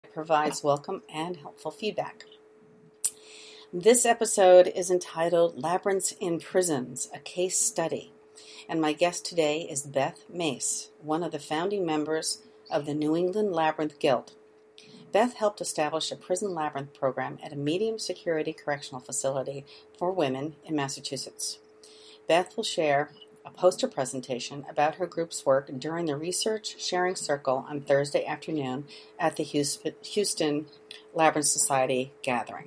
that provides welcome and helpful feedback. This episode is entitled Labyrinths in Prisons, a Case Study. And my guest today is Beth Mace, one of the founding members of the New England Labyrinth Guild. Beth helped establish a prison labyrinth program at a medium-security correctional facility for women in Massachusetts. Beth will share a poster presentation about her group's work during the Research Sharing Circle on Thursday afternoon at the Houston Labyrinth Society gathering.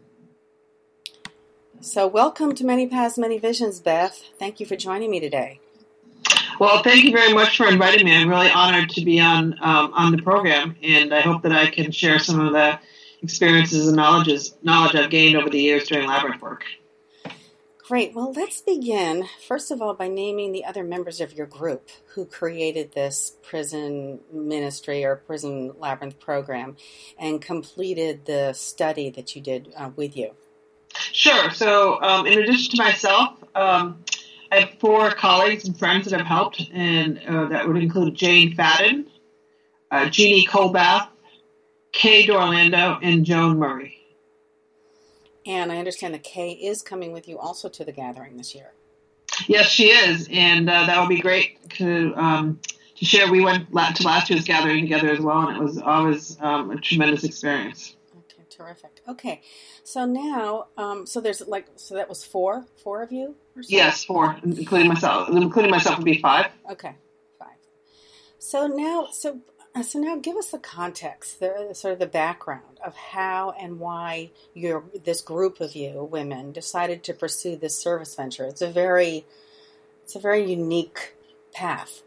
So welcome to Many Paths, Many Visions, Beth. Thank you for joining me today. Well, thank you very much for inviting me. I'm really honored to be on the program, and I hope that I can share some of the experiences and knowledge I've gained over the years doing labyrinth work. Great. Well, let's begin, first of all, by naming the other members of your group who created this prison ministry or prison labyrinth program and completed the study that you did with you. Sure. So in addition to myself, I have 4 colleagues and friends that have helped, and that would include Jane Fadden, Jeannie Colbath, Kay Dorlando, and Joan Murray. And I understand that Kay is coming with you also to the gathering this year. Yes, she is, and that would be great to share. We went to last year's gathering together as well, and it was always a tremendous experience. Okay, terrific. Okay, so now, so that was four of you? Or so? Yes, 4, including myself. Including myself would be 5. Okay, 5. So now give us the context, the background of how and why this group of you women decided to pursue this service venture. It's a very unique path.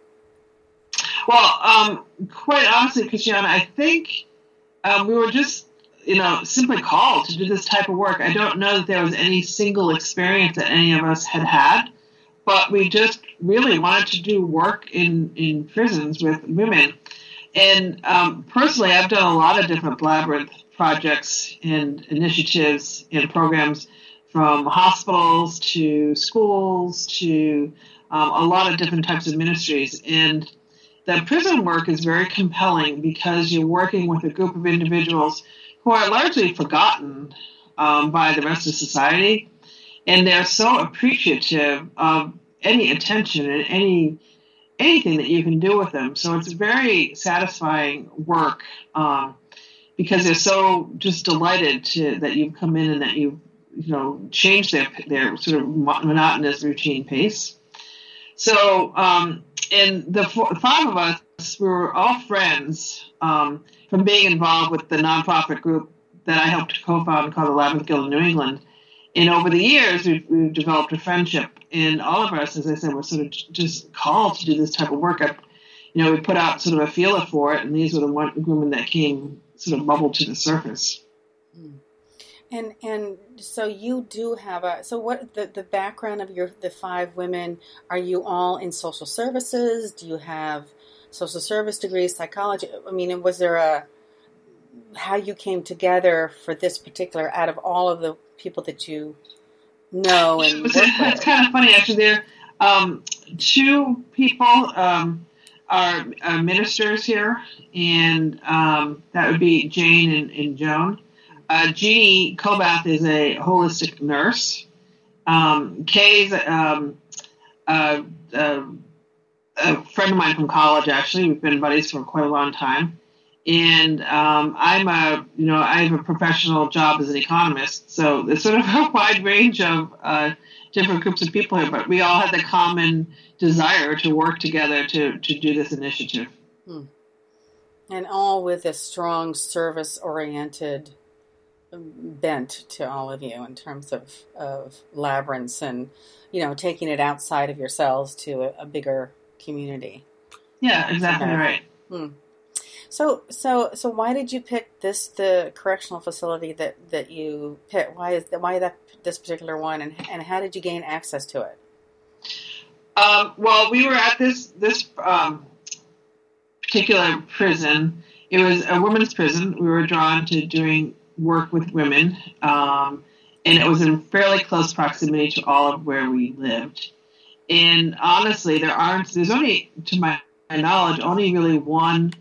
Well, quite honestly, Christiana, I think we were just, simply called to do this type of work. I don't know that there was any single experience that any of us had, but we just really wanted to do work in prisons with women. And personally, I've done a lot of different labyrinth projects and initiatives and programs, from hospitals to schools to a lot of different types of ministries. And the prison work is very compelling because you're working with a group of individuals who are largely forgotten by the rest of society. And they're so appreciative of any attention and anything that you can do with them. So it's very satisfying work because they're so just delighted that you've come in and that you've changed their sort of monotonous routine pace. So and the 5 of us, we were all friends from being involved with the nonprofit group that I helped to co-found called the Labyrinth Guild of New England. And over the years, we've developed a friendship. And all of us, as I said, were sort of just called to do this type of work. We put out sort of a feeler for it, and these were the women that came sort of bubbled to the surface. And so you do have what the background of the 5 women? Are you all in social services? Do you have social service degrees, psychology? I mean, was there how you came together for this particular, out of all of the people that you know and work with? It's kind of funny, actually. There, 2 people are ministers here, and that would be Jane and Joan. Jeannie Colbath is a holistic nurse. Kay's a friend of mine from college, actually. We've been buddies for quite a long time. And I have a professional job as an economist. So there's sort of a wide range of different groups of people here, but we all had the common desire to work together to do this initiative. And all with a strong service-oriented bent to all of you in terms of labyrinths and, taking it outside of yourselves to a bigger community. Yeah, exactly right. So why did you pick the correctional facility that you picked? Why this particular one, and how did you gain access to it? Well, we were at this particular prison. It was a women's prison. We were drawn to doing work with women, and it was in fairly close proximity to all of where we lived. And honestly, there's only, to my knowledge, only really one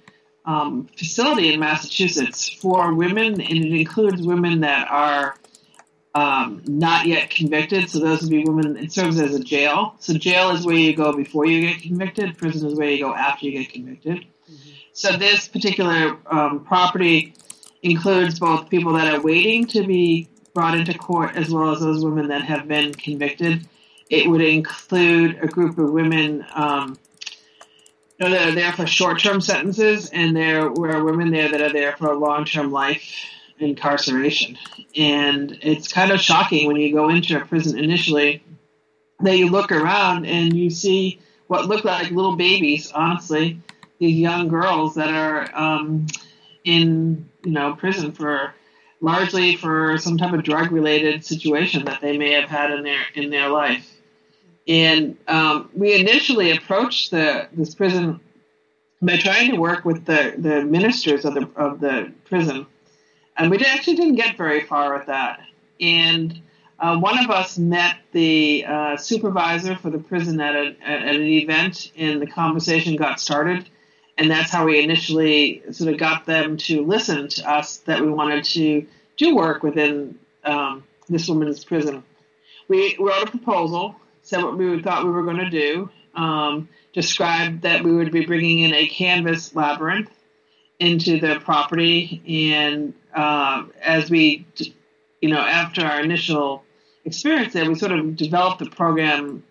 facility in Massachusetts for women, and it includes women that are not yet convicted. So those would be women. It serves as a jail. So jail is where you go before you get convicted. Prison is where you go after you get convicted. Mm-hmm. So this particular property includes both people that are waiting to be brought into court as well as those women that have been convicted. It would include a group of women that are there for short-term sentences, and there are women there that are there for a long-term life incarceration. And it's kind of shocking when you go into a prison initially that you look around and you see what look like little babies, honestly, these young girls that are in prison for largely for some type of drug-related situation that they may have had in their life. And we initially approached this prison by trying to work with the ministers of the prison, and we actually didn't get very far with that. And one of us met the supervisor for the prison at an event, and the conversation got started. And that's how we initially sort of got them to listen to us, that we wanted to do work within this women's prison. We wrote a proposal, said what we thought we were going to do, described that we would be bringing in a canvas labyrinth into the property. And as we, after our initial experience there, we sort of developed the program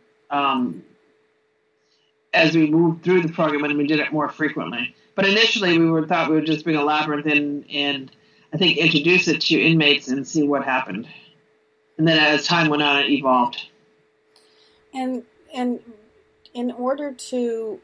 as we moved through the program, and we did it more frequently. But initially, thought we would just bring a labyrinth in and I think introduce it to inmates and see what happened. And then as time went on, it evolved. And in order to,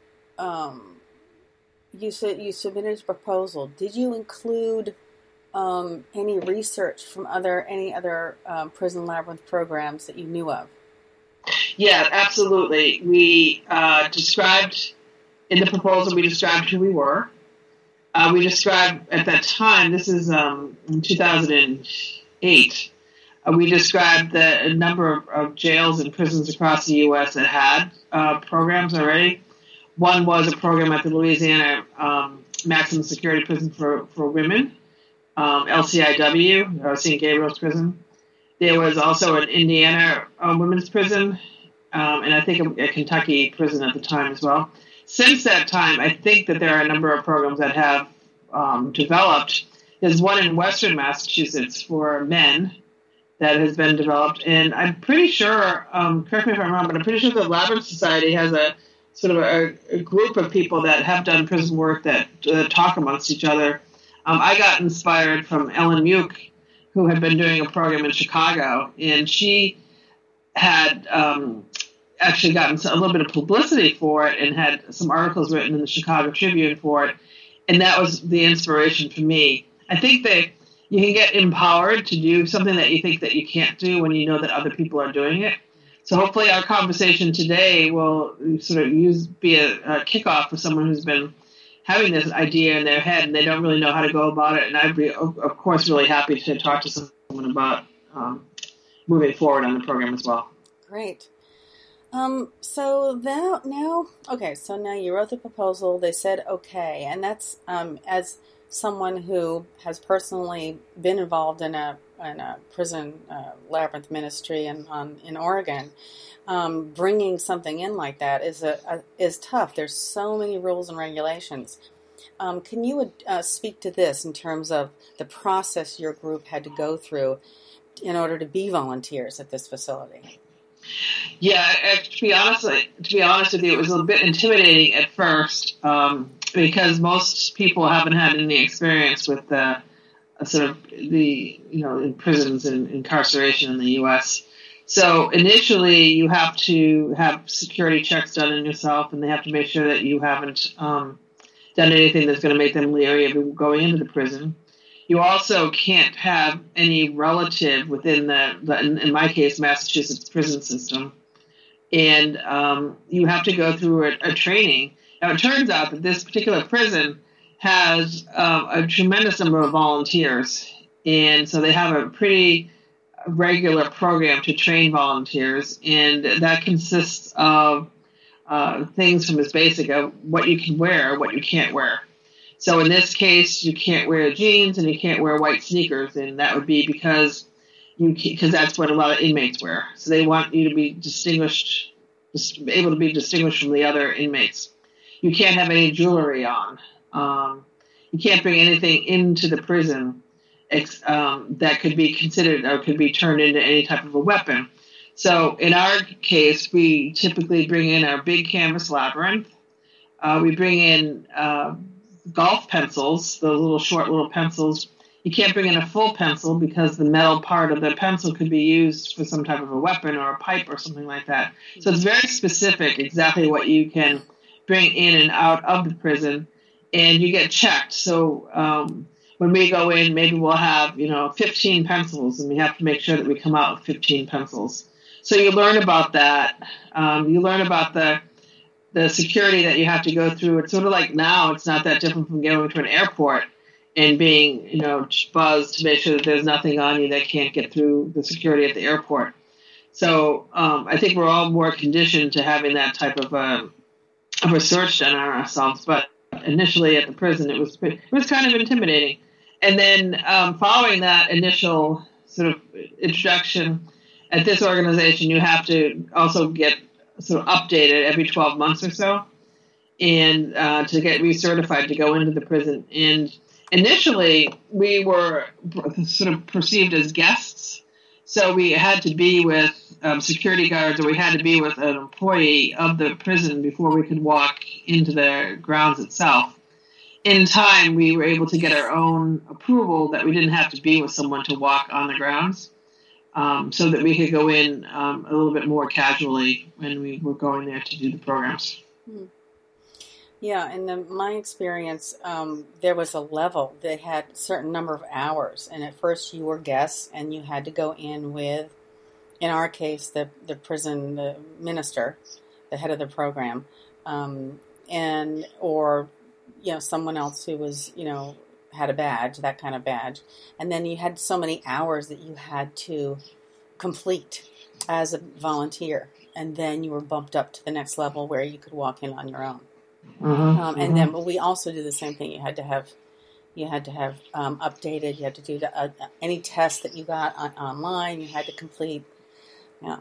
you said you submitted a proposal. Did you include any research from any other prison labyrinth programs that you knew of? Yeah, absolutely. We described in the proposal. We described who we were. We described at that time. This is in 2008. We described the number of jails and prisons across the U.S. that had programs already. One was a program at the Louisiana Maximum Security Prison for Women, LCIW, St. Gabriel's Prison. There was also an Indiana women's prison, and I think a Kentucky prison at the time as well. Since that time, I think that there are a number of programs that have developed. There's one in Western Massachusetts for men that has been developed, and I'm pretty sure, correct me if I'm wrong, but I'm pretty sure the Labyrinth Society has a sort of a group of people that have done prison work that talk amongst each other. I got inspired from Ellen Muke, who had been doing a program in Chicago, and she had actually gotten a little bit of publicity for it and had some articles written in the Chicago Tribune for it, and that was the inspiration for me. I think that you can get empowered to do something that you think that you can't do when you know that other people are doing it. So hopefully our conversation today will sort of be a kickoff for someone who's been having this idea in their head and they don't really know how to go about it. And I'd be, of course, really happy to talk to someone about moving forward on the program as well. Great. So now you wrote the proposal. They said okay, and that's as someone who has personally been involved in a prison labyrinth ministry in Oregon. Bringing something in like that is tough. There's so many rules and regulations. Can you speak to this in terms of the process your group had to go through in order to be volunteers at this facility? Yeah, to be honest with you, it was a little bit intimidating at first because most people haven't had any experience with in prisons and incarceration in the U.S. So initially, you have to have security checks done on yourself, and they have to make sure that you haven't done anything that's going to make them leery of going into the prison. You also can't have any relative within in my case, Massachusetts prison system. And you have to go through a training. Now, it turns out that this particular prison has a tremendous number of volunteers. And so they have a pretty regular program to train volunteers. And that consists of things from as basic of what you can wear, what you can't wear. So in this case, you can't wear jeans and you can't wear white sneakers, and that would be because that's what a lot of inmates wear. So they want you to be distinguished, able to be distinguished from the other inmates. You can't have any jewelry on. You can't bring anything into the prison that could be considered or could be turned into any type of a weapon. So in our case, we typically bring in our big canvas labyrinth. We bring in golf pencils, those little short little pencils. You can't bring in a full pencil because the metal part of the pencil could be used for some type of a weapon or a pipe or something like that. So it's very specific exactly what you can bring in and out of the prison, and you get checked. So when we go in, maybe we'll have 15 pencils, and we have to make sure that we come out with 15 pencils. So you learn about that. You learn about the security that you have to go through. It's sort of like now it's not that different from going to an airport and being, buzzed to make sure that there's nothing on you that can't get through the security at the airport. So I think we're all more conditioned to having that type of a search done on ourselves. But initially at the prison, it was kind of intimidating. And then following that initial sort of introduction at this organization, you have to also get sort of updated every 12 months or so, and to get recertified to go into the prison. And initially, we were sort of perceived as guests, so we had to be with security guards, or we had to be with an employee of the prison before we could walk into the grounds itself. In time, we were able to get our own approval that we didn't have to be with someone to walk on the grounds. So that we could go in a little bit more casually when we were going there to do the programs. Yeah, in my experience, there was a level that had a certain number of hours, and at first you were guests, and you had to go in with, in our case, the prison, the minister, the head of the program, or someone else who was had a badge, that kind of badge. And then you had so many hours that you had to complete as a volunteer. And then you were bumped up to the next level where you could walk in on your own. And then, but we also do the same thing. You had to have updated. You had to do any test that you got online. You had to complete. Yeah.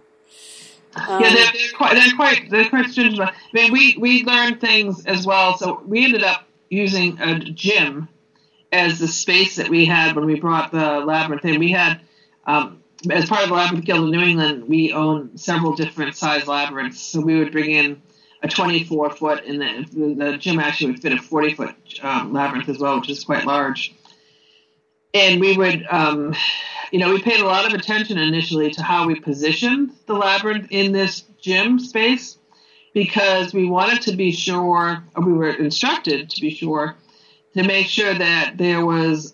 They're quite stringent. I mean, we learned things as well. So we ended up using a gym as the space that we had when we brought the labyrinth in. We had, as part of the Labyrinth Guild of New England, we own several different size labyrinths. So we would bring in a 24-foot, and the gym actually would fit a 40-foot labyrinth as well, which is quite large. And we would, we paid a lot of attention initially to how we positioned the labyrinth in this gym space, because we wanted to be sure, or we were instructed to be sure, to make sure that there was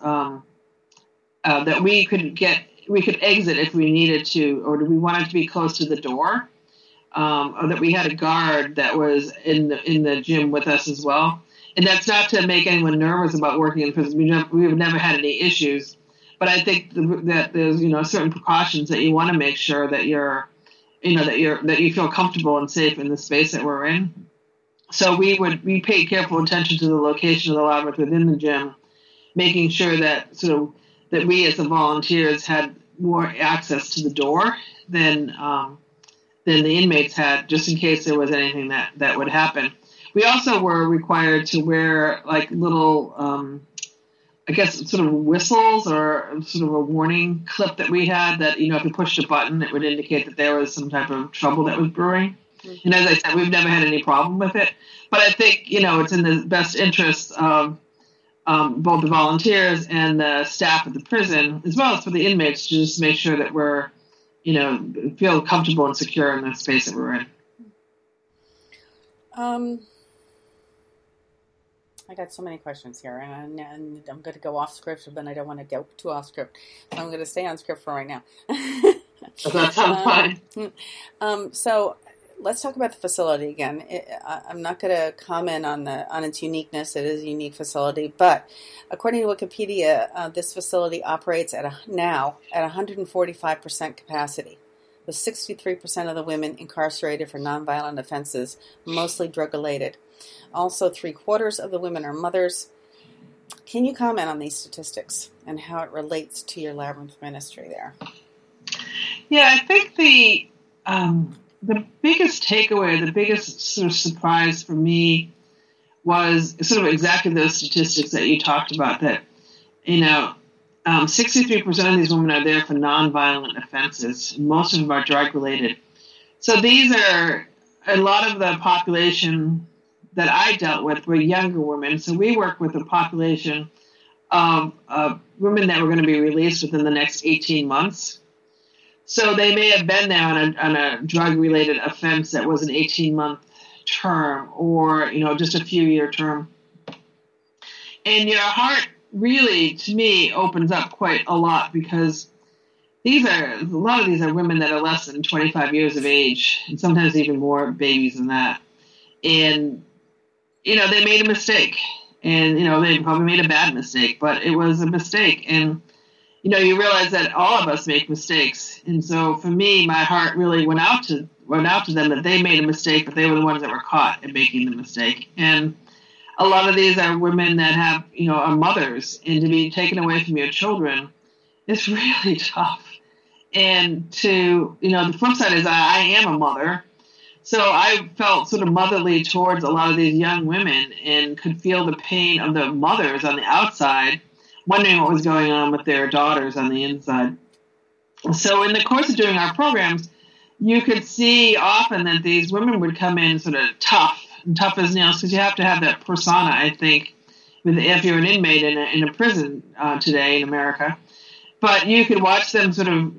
that we could exit if we needed to, or we wanted to be close to the door, or that we had a guard that was in the gym with us as well. And that's not to make anyone nervous about working in prison. We've never had any issues, but I think that there's certain precautions that you want to make sure that that you feel comfortable and safe in the space that we're in. So we paid careful attention to the location of the labyrinth within the gym, making sure that that we as the volunteers had more access to the door than the inmates had, just in case there was anything that would happen. We also were required to wear like little, sort of whistles, or sort of a warning clip that we had that, if you pushed a button, it would indicate that there was some type of trouble that was brewing. And as I said, we've never had any problem with it. But I think, it's in the best interest of both the volunteers and the staff at the prison, as well as for the inmates, to just make sure that we're, feel comfortable and secure in the space that we're in. I got so many questions here, and I'm going to go off script, but I don't want to go too off script, so I'm going to stay on script for right now. That sounds fine. So let's talk about the facility again. I'm not going to comment on its uniqueness. It is a unique facility, but according to Wikipedia, this facility operates now at 145% capacity, with 63% of the women incarcerated for nonviolent offenses, mostly drug-related. Also, 3/4 of the women are mothers. Can you comment on these statistics and how it relates to your labyrinth ministry there? Yeah, I think the biggest takeaway, the biggest sort of surprise for me was sort of exactly those statistics that you talked about, that, 63% of these women are there for nonviolent offenses. Most of them are drug-related. So these are a lot of the population that I dealt with were younger women. So we work with a population of women that were going to be released within the next 18 months. So they may have been there on a drug-related offense that was an 18-month term, or, just a few-year term. And your heart really, to me, opens up quite a lot, because a lot of these are women that are less than 25 years of age, and sometimes even more babies than that. And, they made a mistake, and, they probably made a bad mistake, but it was a mistake. And, you realize that all of us make mistakes. And so for me, my heart really went out to them, that they made a mistake, but they were the ones that were caught in making the mistake. And a lot of these are women that have, are mothers, and to be taken away from your children is really tough. And the flip side is I am a mother. So I felt sort of motherly towards a lot of these young women, and could feel the pain of the mothers on the outside, wondering what was going on with their daughters on the inside. So in the course of doing our programs, you could see often that these women would come in sort of tough as nails, because you have to have that persona, I think, if you're an inmate in a prison today in America. But you could watch them sort of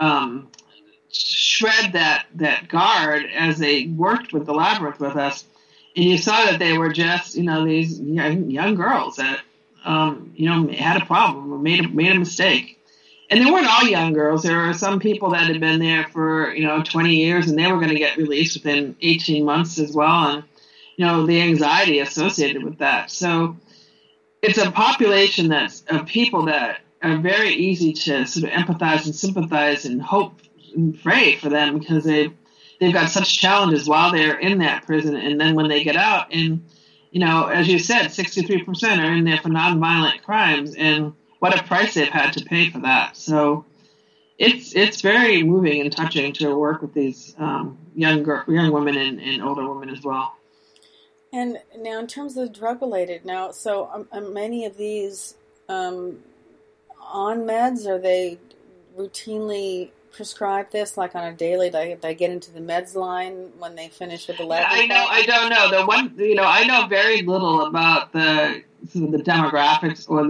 shred that guard as they worked with the labyrinth with us, and you saw that they were just these young girls that had a problem or made a mistake. And they weren't all young girls. There were some people that had been there for 20 years, and they were going to get released within 18 months as well, and the anxiety associated with that. So it's a population of people that are very easy to sort of empathize and sympathize and hope and pray for them, because they've got such challenges while they're in that prison, and then when they get out, and as you said, 63% are in there for nonviolent crimes, and what a price they've had to pay for that. So it's very moving and touching to work with these young women and older women as well. And now, in terms of drug-related, so many of these on meds? Are they routinely prescribe this, like on a daily? They get into the meds line when they finish with the lab? I don't know. I know very little about the demographics or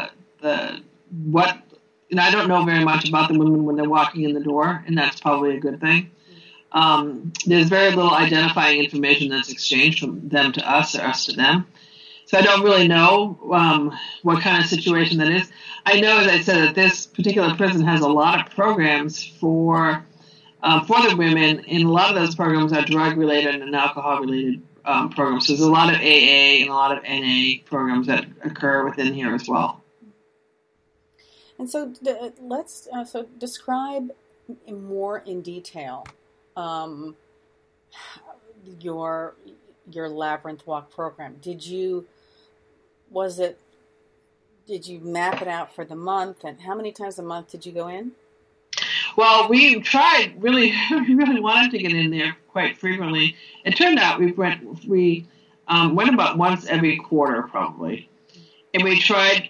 I don't know very much about the women when they're walking in the door, and that's probably a good thing. There's very little identifying information that's exchanged from them to us or us to them. So I don't really know what kind of situation that is. I know, as I said, that this particular prison has a lot of programs for the women, and a lot of those programs are drug-related and alcohol-related programs. So there's a lot of AA and a lot of NA programs that occur within here as well. And so let's describe more in detail your Labyrinth Walk program. Did you map it out for the month, and how many times a month did you go in? Well, we tried we really wanted to get in there quite frequently. It turned out we went about once every quarter probably. And we tried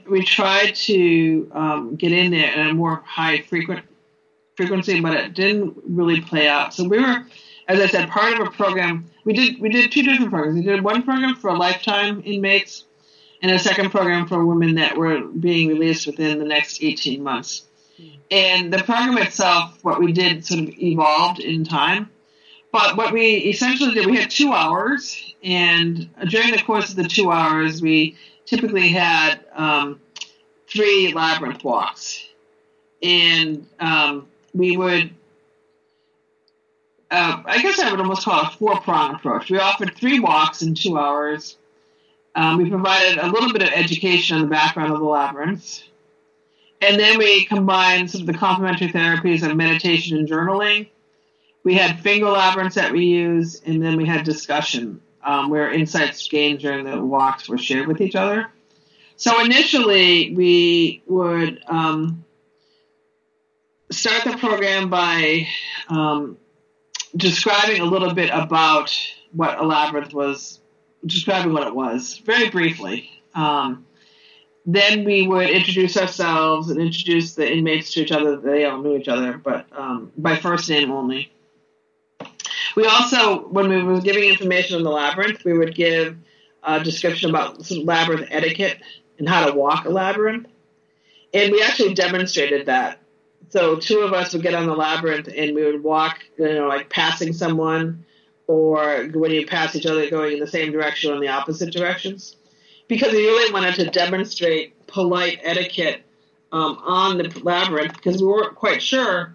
to get in there at a more high frequency, but it didn't really play out. So we were, as I said, part of a program. We did two different programs. We did one program for lifetime inmates, and a second program for women that were being released within the next 18 months. And the program itself, what we did sort of evolved in time. But what we essentially did, we had 2 hours, and during the course of the 2 hours, we typically had 3 labyrinth walks. And we would, I guess I would almost call it a 4-prong approach. We offered 3 walks in 2 hours. We provided a little bit of education on the background of the labyrinths. And then we combined some of the complementary therapies of meditation and journaling. We had finger labyrinths that we used, and then we had discussion where insights gained during the walks were shared with each other. So initially, we would start the program by describing a little bit about what a labyrinth was, describing what it was, very briefly. Then we would introduce ourselves and introduce the inmates to each other. They all knew each other, but by first name only. We also, when we were giving information on the labyrinth, we would give a description about some labyrinth etiquette and how to walk a labyrinth. And we actually demonstrated that. So two of us would get on the labyrinth and we would walk, like passing someone, or when you pass each other, going in the same direction or in the opposite directions. Because we really wanted to demonstrate polite etiquette on the labyrinth, because we weren't quite sure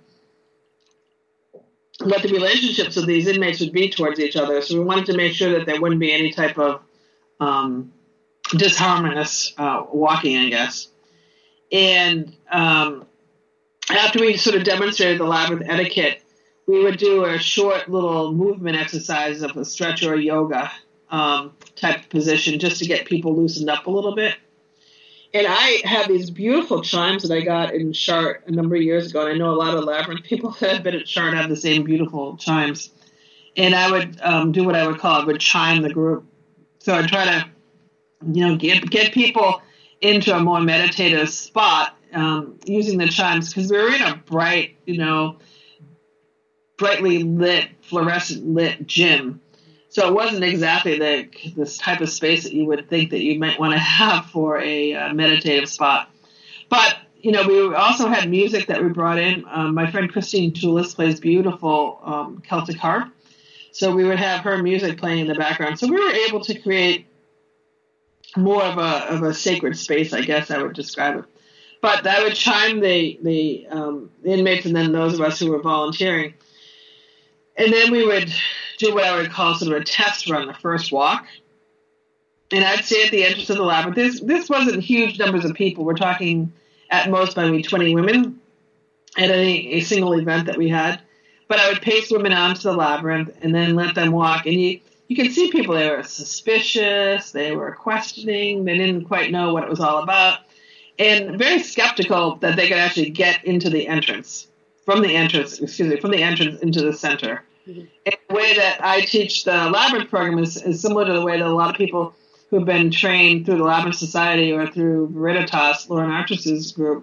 what the relationships of these inmates would be towards each other. So we wanted to make sure that there wouldn't be any type of disharmonious walking, I guess. And after we sort of demonstrated the labyrinth etiquette, we would do a short little movement exercise of a stretch or a yoga type of position, just to get people loosened up a little bit. And I have these beautiful chimes that I got in Chartres a number of years ago, and I know a lot of labyrinth people that have been at Chartres have the same beautiful chimes. And I would do what I would call, I would chime the group. So I'd try to, get people into a more meditative spot using the chimes, because we were in a bright, brightly lit, fluorescent lit gym. So it wasn't exactly this type of space that you would think that you might want to have for a meditative spot. But, we also had music that we brought in. My friend Christine Toulis plays beautiful Celtic harp. So we would have her music playing in the background. So we were able to create more of a sacred space, I guess I would describe it. But I would chime the inmates and then those of us who were volunteering. And then we would do what I would call sort of a test run, the first walk. And I'd say at the entrance of the labyrinth, this wasn't huge numbers of people. We're talking at most maybe 20 women at a single event that we had. But I would pace women onto the labyrinth and then let them walk. And you can see people, they were suspicious, they were questioning, they didn't quite know what it was all about, and very skeptical that they could actually get into the entrance, from the entrance into the center. Mm-hmm. And the way that I teach the Labyrinth program is similar to the way that a lot of people who've been trained through the Labyrinth Society or through Veritas, Lauren Artrus's group,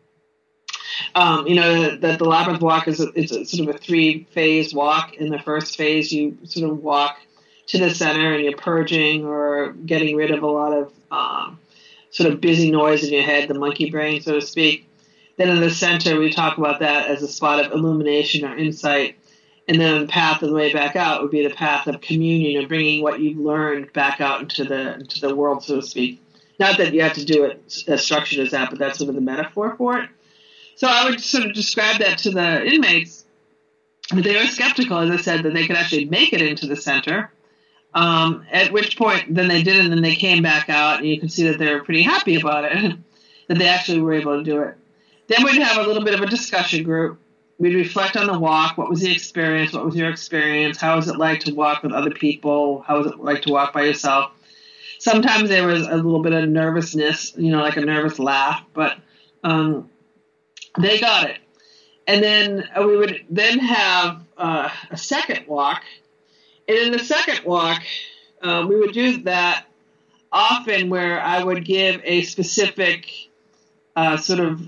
that the Labyrinth walk is a sort of a 3-phase walk. In the first phase, you sort of walk to the center and you're purging or getting rid of a lot of sort of busy noise in your head, the monkey brain, so to speak. Then in the center, we talk about that as a spot of illumination or insight. And then the path of the way back out would be the path of communion, and bringing what you've learned back out into the world, so to speak. Not that you have to do it as structured as that, but that's sort of the metaphor for it. So I would sort of describe that to the inmates. But they were skeptical, as I said, that they could actually make it into the center. At which point, then they did, and then they came back out, and you can see that they were pretty happy about it, that they actually were able to do it. Then we'd have a little bit of a discussion group. We'd reflect on the walk. What was the experience? What was your experience? How was it like to walk with other people? How was it like to walk by yourself? Sometimes there was a little bit of nervousness, like a nervous laugh, but they got it. And then we would then have a second walk. And in the second walk, we would do that often where I would give a specific sort of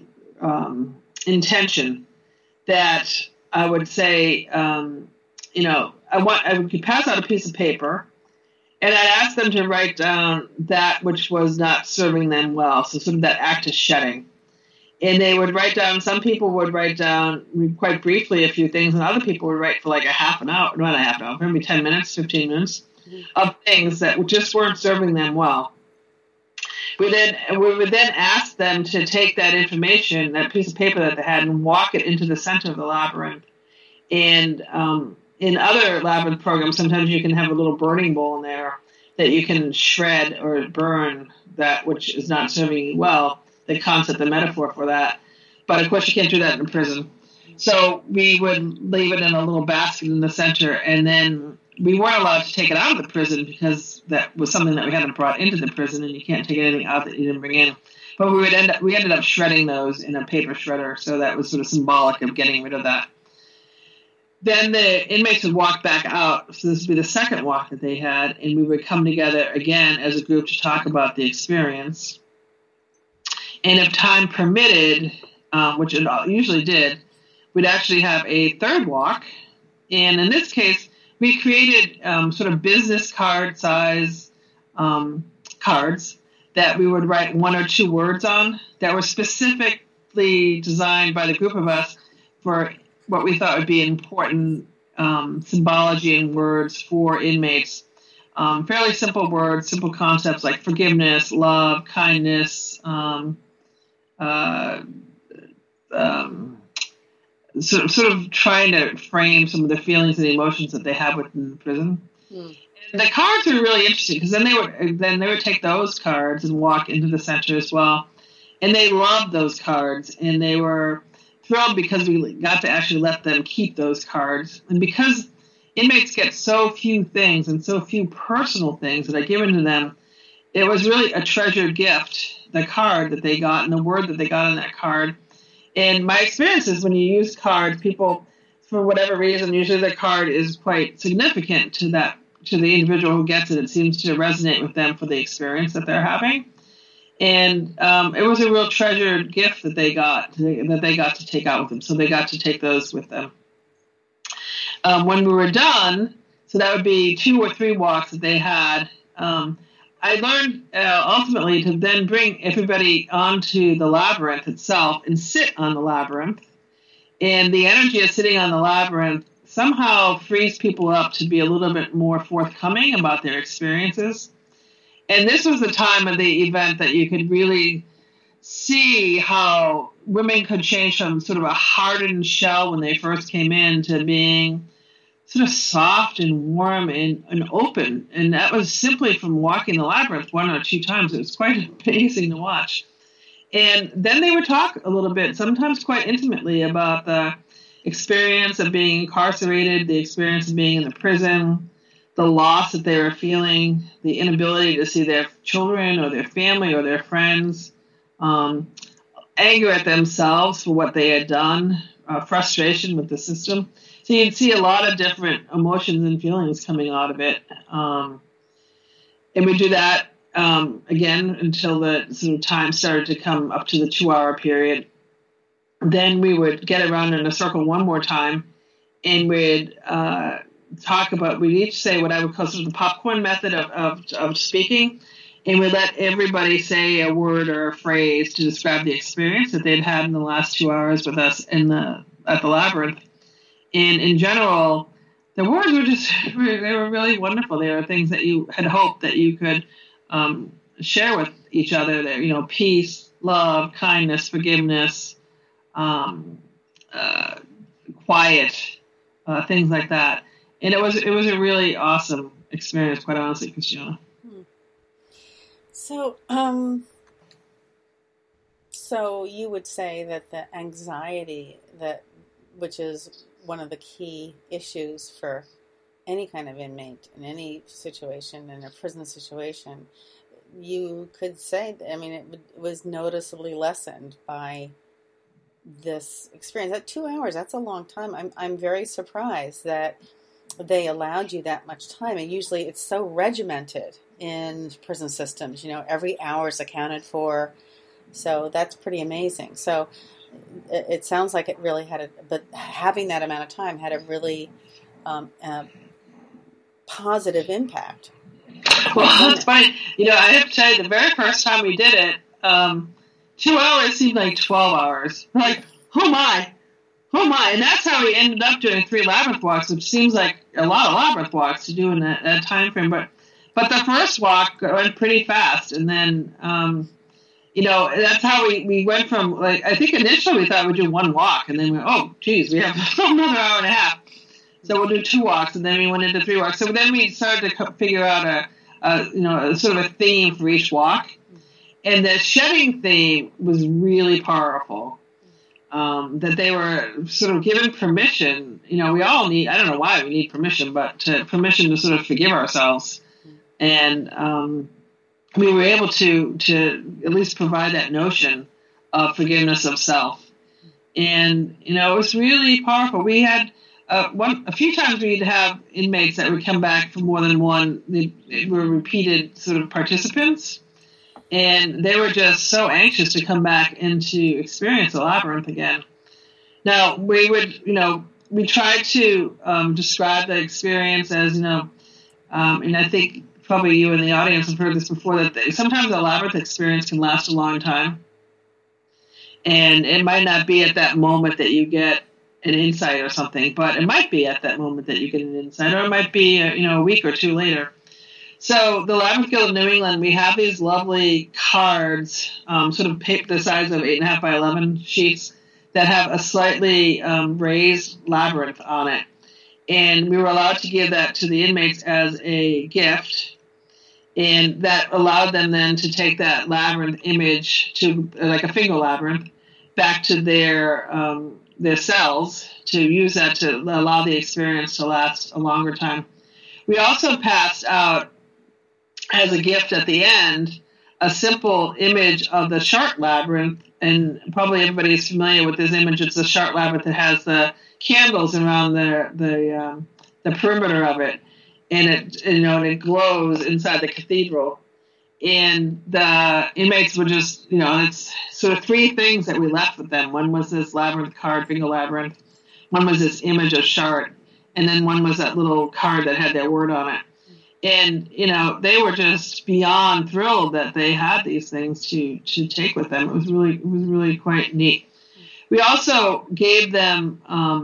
intention that I would say, I would pass out a piece of paper, and I'd ask them to write down that which was not serving them well, so sort of that act of shedding. And they would write down, some people would write down quite briefly a few things, and other people would write for like a half an hour, not a half an hour, maybe 10 minutes, 15 minutes of things that just weren't serving them well. We would then ask them to take that information, that piece of paper that they had, and walk it into the center of the labyrinth. And in other labyrinth programs, sometimes you can have a little burning bowl in there that you can shred or burn that which is not serving you well, the concept, the metaphor for that. But of course, you can't do that in prison. So we would leave it in a little basket in the center, and then we weren't allowed to take it out of the prison because that was something that we hadn't brought into the prison, and you can't take anything out that you didn't bring in. But we ended up shredding those in a paper shredder, so that was sort of symbolic of getting rid of that. Then the inmates would walk back out, so this would be the second walk that they had, and we would come together again as a group to talk about the experience. And if time permitted, which it usually did, we'd actually have a third walk. And in this case, we created sort of business card size cards that we would write 1 or 2 words on that were specifically designed by the group of us for what we thought would be important symbology and words for inmates. Fairly simple words, simple concepts like forgiveness, love, kindness, sort of trying to frame some of the feelings and emotions that they have within the prison. Mm. And the cards were really interesting because then they would take those cards and walk into the center as well. And they loved those cards, and they were thrilled because we got to actually let them keep those cards. And because inmates get so few things and so few personal things that are given to them, it was really a treasured gift, the card that they got and the word that they got on that card. And my experience is when you use cards, people, for whatever reason, usually the card is quite significant to the individual who gets it. It seems to resonate with them for the experience that they're having. And it was a real treasured gift that they got to take out with them. So they got to take those with them. When we were done, so that would be 2 or 3 walks that they had, I learned ultimately to then bring everybody onto the labyrinth itself and sit on the labyrinth. And the energy of sitting on the labyrinth somehow frees people up to be a little bit more forthcoming about their experiences. And this was the time of the event that you could really see how women could change from sort of a hardened shell when they first came in to being sort of soft and warm and open. And that was simply from walking the labyrinth 1 or 2 times. It was quite amazing to watch. And then they would talk a little bit, sometimes quite intimately, about the experience of being incarcerated, the experience of being in the prison, the loss that they were feeling, the inability to see their children or their family or their friends, anger at themselves for what they had done, frustration with the system. So you'd see a lot of different emotions and feelings coming out of it. And we do that again until the sort of time started to come up to the 2-hour period. Then we would get around in a circle one more time, and we'd talk about, we'd each say what I would call sort of the popcorn method of speaking, and we let everybody say a word or a phrase to describe the experience that they'd had in the last 2 hours with us at the labyrinth. And in general, the words were they were really wonderful. They were things that you had hoped that you could share with each other. That, peace, love, kindness, forgiveness, quiet, things like that. And it was a really awesome experience, quite honestly, Christiana. So you would say that the anxiety which is one of the key issues for any kind of inmate in any situation, in a prison situation, you could say, it was noticeably lessened by this experience. At 2 hours, that's a long time. I'm very surprised that they allowed you that much time. And usually it's so regimented in prison systems. Every hour is accounted for. So that's pretty amazing. So it sounds like it really but having that amount of time had a really positive impact. Well, that's funny. I have to tell you, the very first time we did it, 2 hours seemed like 12 hours. Like, oh my. And that's how we ended up doing 3 labyrinth walks, which seems like a lot of labyrinth walks to do in that time frame. But the first walk went pretty fast. And then, that's how we went from, I think initially we thought we'd do 1 walk. And then we we have another hour and a half. So we'll do 2 walks. And then we went into 3 walks. So then we started to figure out a sort of a theme for each walk. And the shedding theme was really powerful. That they were sort of given permission. We all need, I don't know why we need permission, but permission to sort of forgive ourselves And we were able to at least provide that notion of forgiveness of self. And, it was really powerful. We had a few times we'd have inmates that would come back for more than one. They were repeated sort of participants. And they were just so anxious to come back and to experience the labyrinth again. Now, we would, we tried to describe the experience as, and I think probably you in the audience have heard this before, that sometimes the labyrinth experience can last a long time. And it might not be at that moment that you get an insight or something, but it might be at that moment that you get an insight, or it might be, a week or two later. So the Labyrinth Guild of New England, we have these lovely cards, sort of the size of 8.5 by 11 sheets, that have a slightly raised labyrinth on it. And we were allowed to give that to the inmates as a gift. And that allowed them then to take that labyrinth image to, like a finger labyrinth, back to their cells, to use that to allow the experience to last a longer time. We also passed out, as a gift at the end, a simple image of the shark labyrinth. And probably everybody is familiar with this image. It's the shark labyrinth that has the candles around the perimeter of it. And it glows inside the cathedral. And the inmates were just, it's sort of three things that we left with them. One was this labyrinth card, finger labyrinth. One was this image of shark. And then one was that little card that had their word on it. And, they were just beyond thrilled that they had these things to take with them. It was really quite neat. We also gave them,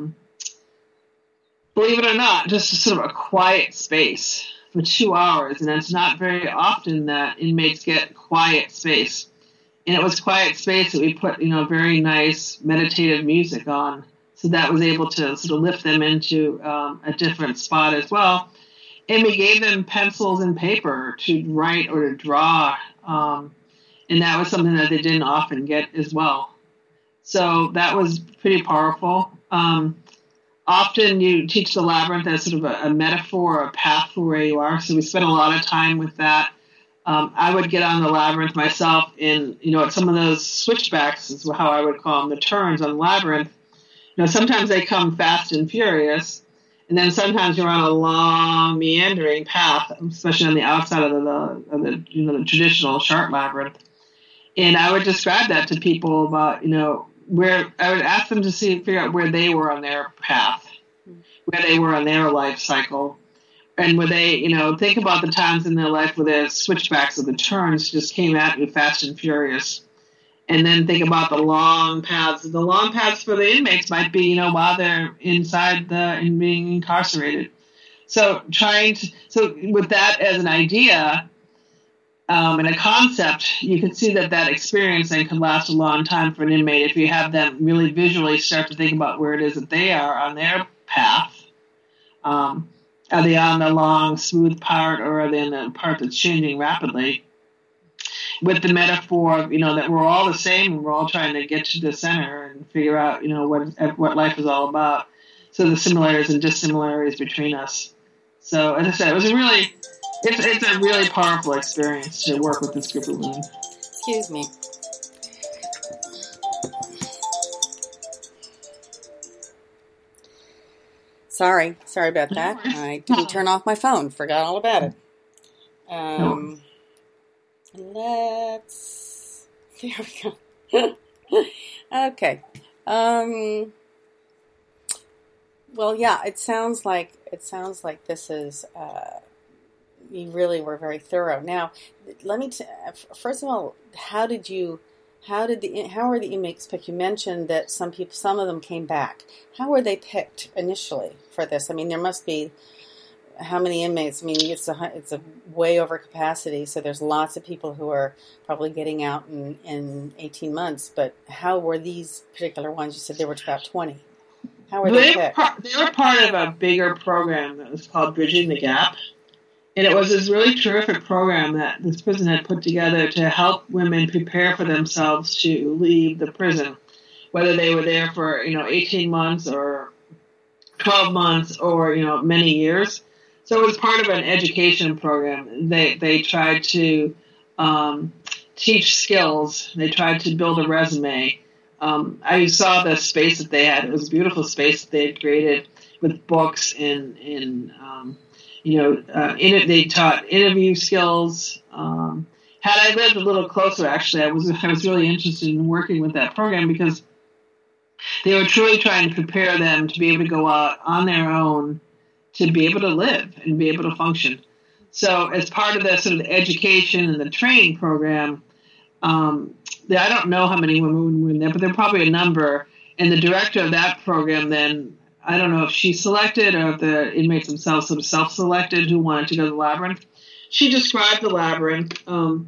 believe it or not, just sort of a quiet space for 2 hours. And it's not very often that inmates get quiet space. And it was quiet space that we put, very nice meditative music on. So that was able to sort of lift them into a different spot as well. And we gave them pencils and paper to write or to draw. And that was something that they didn't often get as well. So that was pretty powerful. Often you teach the labyrinth as sort of a metaphor or a path for where you are. So we spent a lot of time with that. I would get on the labyrinth myself in, at some of those switchbacks is how I would call them, the turns on the labyrinth. Sometimes they come fast and furious. And then sometimes you're on a long, meandering path, especially on the outside of the traditional shark labyrinth. And I would describe that to people about, where I would ask them to figure out where they were on their path, where they were on their life cycle. And where they, think about the times in their life where the switchbacks or the turns just came at you fast and furious. And then think about the long paths. The long paths for the inmates might be, while they're inside and being incarcerated. So with that as an idea and a concept, you can see that experience then can last a long time for an inmate if you have them really visually start to think about where it is that they are on their path. Are they on the long, smooth part, or are they in the part that's changing rapidly? With the metaphor of, that we're all the same and we're all trying to get to the center and figure out, what life is all about. So the similarities and dissimilarities between us. So as I said, it's a really powerful experience to work with this group of women. Excuse me. Sorry about that. I didn't turn off my phone. Forgot all about it. There we go. Okay. Well, yeah, it sounds like this is, you really were very thorough. Now, let me, first of all, how are the inmates picked? You mentioned that some of them came back. How were they picked initially for this? I mean, there must be, how many inmates? I mean, it's a way over capacity, so there's lots of people who are probably getting out in 18 months. But how were these particular ones? You said there were about 20. How were they picked? They were part of a bigger program that was called Bridging the Gap. And it was this really terrific program that this prison had put together to help women prepare for themselves to leave the prison, whether they were there for, 18 months or 12 months or, many years. So as part of an education program, they tried to teach skills. They tried to build a resume. I saw the space that they had. It was a beautiful space that they had created with books and they taught interview skills. Had I lived a little closer, actually, I was really interested in working with that program because they were truly trying to prepare them to be able to go out on their own, to be able to live and be able to function. So as part of the sort of education and the training program, I don't know how many women were in there, but there were probably a number. And the director of that program then, I don't know if she selected or if the inmates themselves sort of self-selected who wanted to go to the labyrinth. She described the labyrinth to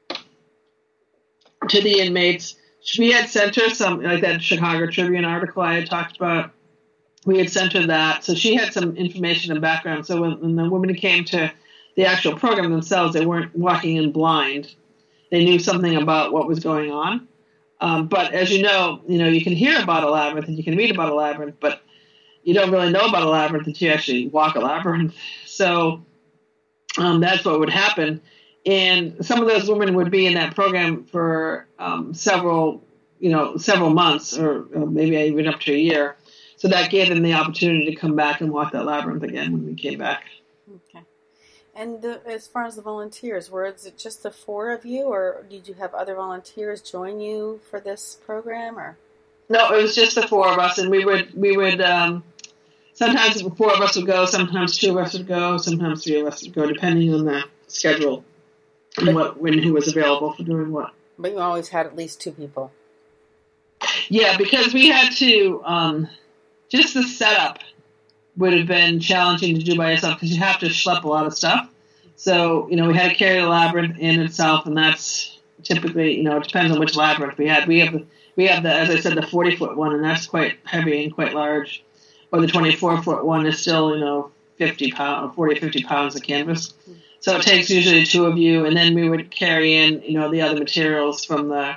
the inmates. We had sent her some, like that Chicago Tribune article I had talked about. We had sent her that. So she had some information and background. So when the women came to the actual program themselves, they weren't walking in blind. They knew something about what was going on. But as you know, you can hear about a labyrinth and you can read about a labyrinth, but you don't really know about a labyrinth until you actually walk a labyrinth. So that's what would happen. And some of those women would be in that program for several months or maybe even up to a year. So that gave them the opportunity to come back and walk that labyrinth again when we came back. Okay. And as far as the volunteers, was it just the four of you, or did you have other volunteers join you for this program? Or no, it was just the four of us, and we would sometimes the four of us would go, sometimes two of us would go, sometimes three of us would go, depending on the schedule and who was available for doing what. But you always had at least two people. Yeah, because we had to. Just the setup would have been challenging to do by yourself because you have to schlep a lot of stuff. So, we had to carry the labyrinth in itself, and that's typically, it depends on which labyrinth we had. We have the, as I said, the 40-foot one, and that's quite heavy and quite large. Or the 24-foot one is still, 50 pounds of canvas. So it takes usually two of you, and then we would carry in, the other materials from the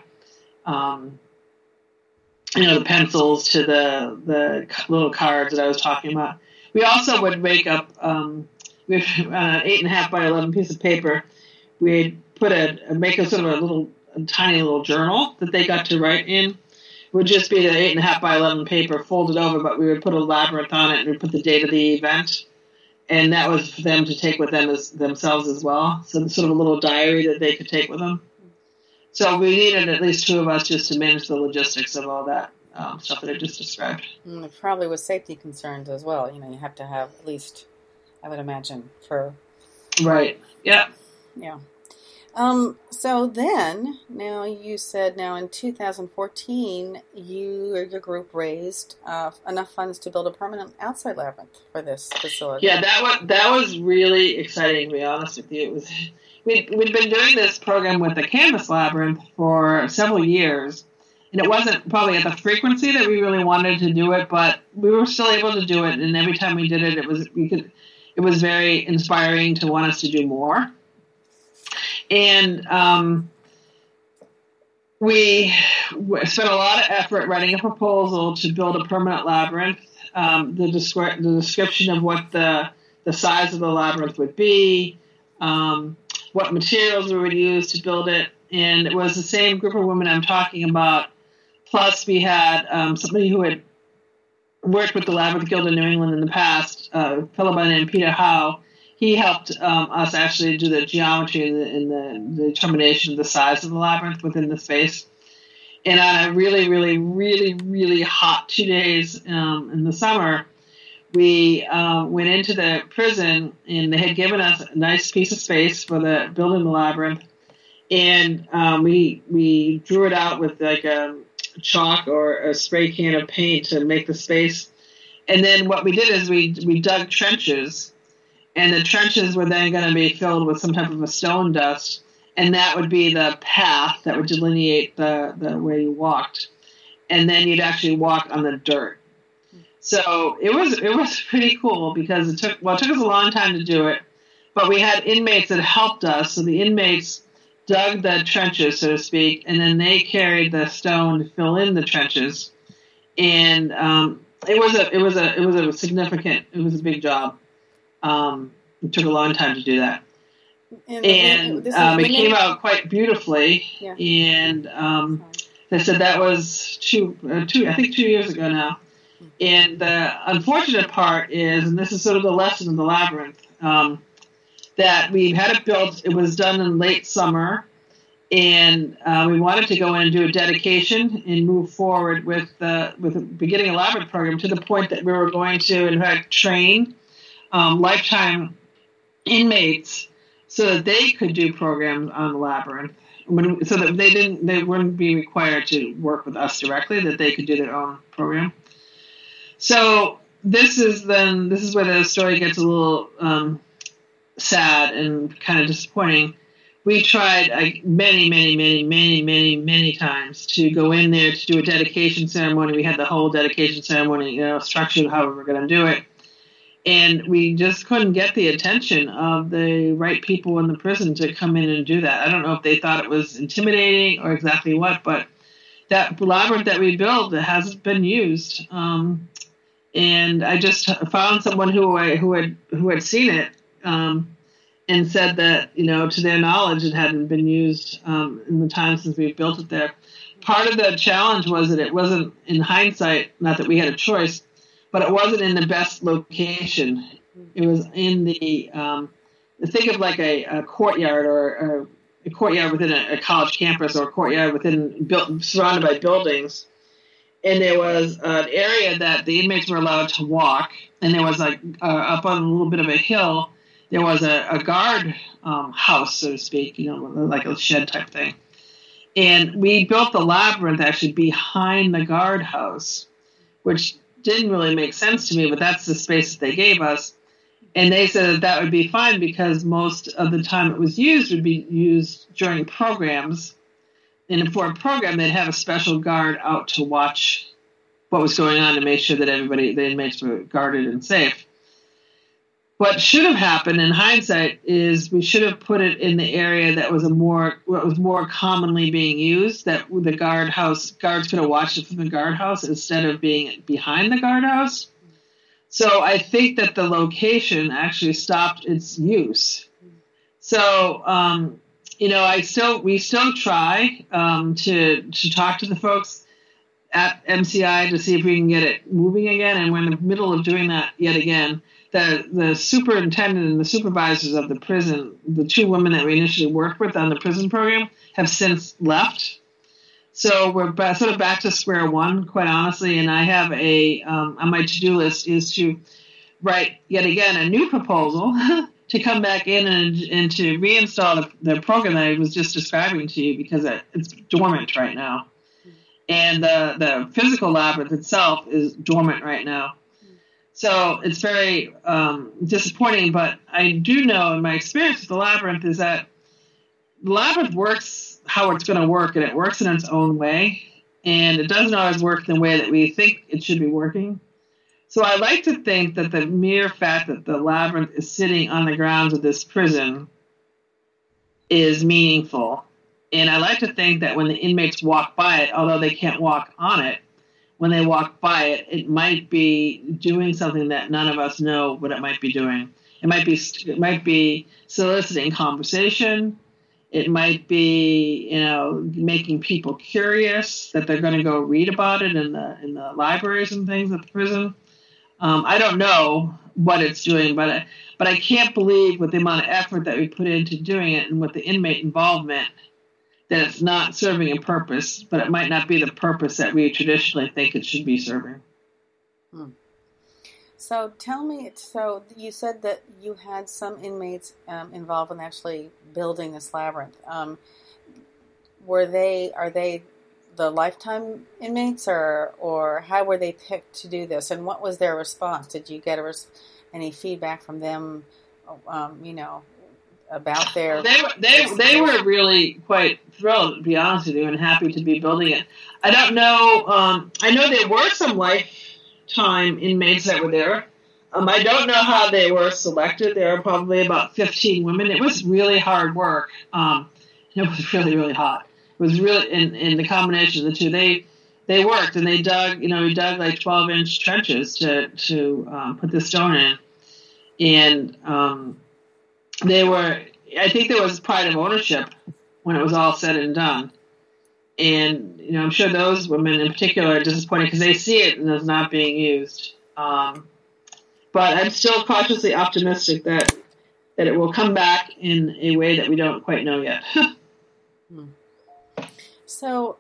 pencils to the little cards that I was talking about. We also would make up, with an 8.5 by 11 piece of paper, we'd make a sort of a tiny little journal that they got to write in. It would just be the 8.5 by 11 paper folded over, but we would put a labyrinth on it and we'd put the date of the event. And that was for them to take with them themselves as well. So sort of a little diary that they could take with them. So we needed at least two of us just to manage the logistics of all that stuff that I just described. And probably with safety concerns as well. You have to have at least, I would imagine, for... Right. Yeah. Yeah. So then, now you said in 2014, you or your group raised enough funds to build a permanent outside labyrinth for this facility. Yeah, that was really exciting, to be honest with you. It was... We'd been doing this program with the Canvas Labyrinth for several years, and it wasn't probably at the frequency that we really wanted to do it, but we were still able to do it, and every time we did it, it was very inspiring to want us to do more. And we spent a lot of effort writing a proposal to build a permanent labyrinth, the description of what the size of the labyrinth would be, what materials we would use to build it, and it was the same group of women I'm talking about. Plus, we had somebody who had worked with the Labyrinth Guild in New England in the past, a fellow by the name of Peter Howe. He helped us actually do the geometry and the determination of the size of the labyrinth within the space. And on a really, really, really, really hot 2 days in the summer, we went into the prison, and they had given us a nice piece of space for building the labyrinth. And we drew it out with like a chalk or a spray can of paint to make the space. And then what we did is we dug trenches, and the trenches were then going to be filled with some type of a stone dust, and that would be the path that would delineate the way you walked. And then you'd actually walk on the dirt. So it was pretty cool because it took us a long time to do it, but we had inmates that helped us. So the inmates dug the trenches, so to speak, and then they carried the stone to fill in the trenches. And it was a big job. It took a long time to do that. And it came out quite beautifully. Yeah. And they said that was 2 years ago now. And the unfortunate part is, and this is sort of the lesson of the Labyrinth, that we had it built. It was done in late summer, and we wanted to go in and do a dedication and move forward with beginning a Labyrinth program to the point that we were going to, in fact, train lifetime inmates so that they could do programs on the Labyrinth, so that they wouldn't be required to work with us directly, that they could do their own program. So this is where the story gets a little sad and kind of disappointing. We tried many times to go in there to do a dedication ceremony. We had the whole dedication ceremony, structured how we were going to do it. And we just couldn't get the attention of the right people in the prison to come in and do that. I don't know if they thought it was intimidating or exactly what, but that labyrinth that we built hasn't been used. And I just found someone who had seen it and said that, to their knowledge, it hadn't been used in the time since we built it there. Part of the challenge was that it wasn't, in hindsight, not that we had a choice, but it wasn't in the best location. It was in the think of like a courtyard or a courtyard within a college campus, or a courtyard surrounded by buildings. And there was an area that the inmates were allowed to walk, and there was up on a little bit of a hill, there was a guard house, so to speak, like a shed type thing. And we built the labyrinth actually behind the guard house, which didn't really make sense to me, but that's the space that they gave us. And they said that would be fine because most of the time it was used would be used during programs. And for a program, they'd have a special guard out to watch what was going on to make sure that the inmates were guarded and safe. What should have happened in hindsight is we should have put it in the area that was more commonly being used, that the guards could have watched it from the guardhouse instead of being behind the guardhouse. So I think that the location actually stopped its use. So, we still try to talk to the folks at MCI to see if we can get it moving again. And we're in the middle of doing that yet again. The superintendent and the supervisors of the prison, the 2 women that we initially worked with on the prison program, have since left. So we're sort of back to square one, quite honestly. And I have on my to-do list is to write yet again a new proposal to come back in and to reinstall the program that I was just describing to you, because it's dormant right now. And the physical labyrinth itself is dormant right now. So it's very disappointing, but I do know in my experience with the labyrinth is that the labyrinth works how it's going to work, and it works in its own way, and it doesn't always work in the way that we think it should be working. So I like to think that the mere fact that the labyrinth is sitting on the grounds of this prison is meaningful. And I like to think that when the inmates walk by it, although they can't walk on it, when they walk by it, it might be doing something that none of us know what it might be doing. It might be soliciting conversation. It might be, making people curious that they're going to go read about it in the libraries and things at the prison. I don't know what it's doing, but I can't believe with the amount of effort that we put into doing it and with the inmate involvement that it's not serving a purpose, but it might not be the purpose that we traditionally think it should be serving. So tell me, so you said that you had some inmates involved in actually building this labyrinth. Are they the lifetime inmates, or how were they picked to do this, and what was their response? Did you get any feedback from them, about their... They were really quite thrilled, to be honest with you, and happy to be building it. I don't know, I know there were some lifetime inmates that were there. I don't know how they were selected. There were probably about 15 women. It was really hard work. It was really, really hot. It was really, in the combination of the two, they worked, and they dug, we dug like 12-inch trenches to put the stone in. And I think there was pride of ownership when it was all said and done. And, I'm sure those women in particular are disappointed because they see it and it's not being used. But I'm still cautiously optimistic that it will come back in a way that we don't quite know yet. So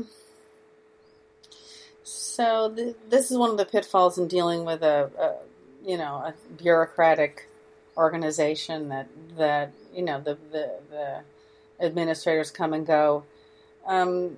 this is one of the pitfalls in dealing with a bureaucratic organization that the administrators come and go. Do